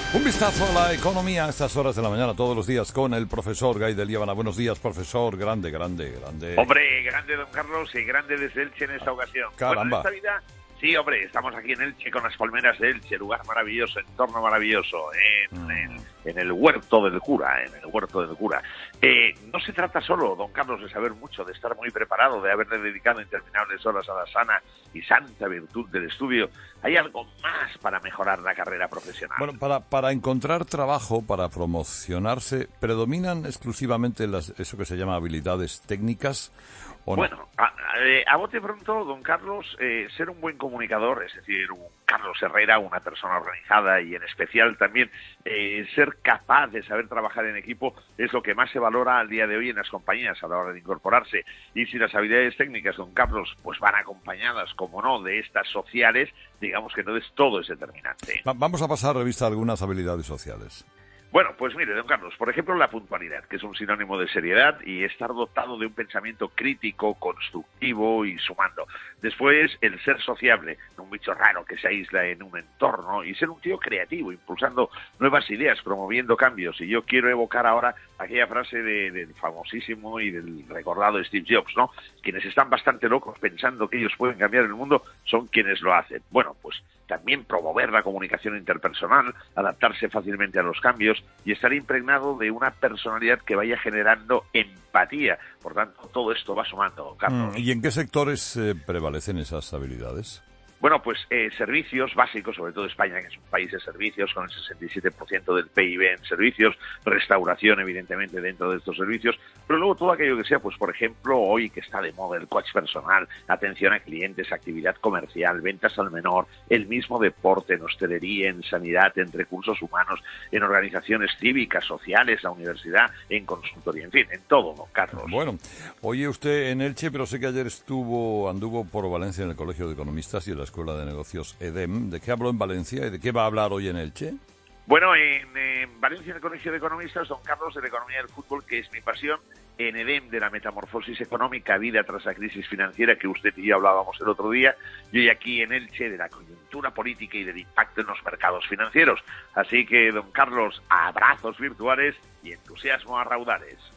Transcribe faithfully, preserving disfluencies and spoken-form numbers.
Un vistazo a la economía a estas horas de la mañana, todos los días, con el profesor Gay de Liébana. Buenos días, profesor. Grande, grande, grande. Hombre, grande, don Carlos, y grande desde Elche en esta ocasión. Caramba. Bueno, en esta vida, sí, hombre, estamos aquí en Elche con las palmeras de Elche, lugar maravilloso, entorno maravilloso, en, mm. en, en el huerto del cura, en el huerto del cura. Eh, no se trata solo, don Carlos, de saber mucho, de estar muy preparado, de haberle dedicado interminables horas a la sana y santa virtud del estudio. Hay algo más para mejorar la carrera profesional. Bueno, para, para encontrar trabajo, para promocionarse, ¿predominan exclusivamente las, eso que se llama habilidades técnicas? ¿O no? Bueno, a, a, a bote pronto, don Carlos, eh, ser un buen comunicador, es decir, un Carlos Herrera, una persona organizada y en especial también eh, ser capaz de saber trabajar en equipo es lo que más se valora al día de hoy en las compañías a la hora de incorporarse. Y si las habilidades técnicas, don Carlos, pues van acompañadas, como no, de estas sociales, digamos que entonces todo es determinante. Va- vamos a pasar revista a algunas habilidades sociales. Bueno, pues mire, don Carlos, por ejemplo, la puntualidad, que es un sinónimo de seriedad y estar dotado de un pensamiento crítico, constructivo y sumando. Después, el ser sociable, un bicho raro que se aísla en un entorno, y ser un tío creativo, impulsando nuevas ideas, promoviendo cambios. Y yo quiero evocar ahora aquella frase de, del famosísimo y del recordado Steve Jobs, ¿no? Quienes están bastante locos pensando que ellos pueden cambiar el mundo son quienes lo hacen. Bueno, pues también promover la comunicación interpersonal, adaptarse fácilmente a los cambios y estar impregnado de una personalidad que vaya generando empatía. Por tanto, todo esto va sumando, Carlos. ¿Y en qué sectores eh, prevalecen esas habilidades? Bueno, pues eh, servicios básicos, sobre todo España, que es un país de servicios, con el sesenta y siete por ciento del P I B en servicios, restauración, evidentemente, dentro de estos servicios, pero luego todo aquello que sea, pues por ejemplo, hoy que está de moda el coach personal, atención a clientes, actividad comercial, ventas al menor, el mismo deporte, en hostelería, en sanidad, en recursos humanos, en organizaciones cívicas, sociales, la universidad, en consultoría, en fin, en todo, don Carlos. Bueno, oye usted en Elche, pero sé que ayer estuvo, anduvo por Valencia en el Colegio de Economistas y en la Escuela de Negocios EDEM. ¿De qué habló en Valencia y de qué va a hablar hoy en Elche? Bueno, en, en Valencia, en el Colegio de Economistas, don Carlos, de la economía del fútbol, que es mi pasión, en EDEM, de la metamorfosis económica, vida tras la crisis financiera, que usted y yo hablábamos el otro día, y hoy aquí en Elche, de la coyuntura política y del impacto en los mercados financieros. Así que, don Carlos, abrazos virtuales y entusiasmo a raudales.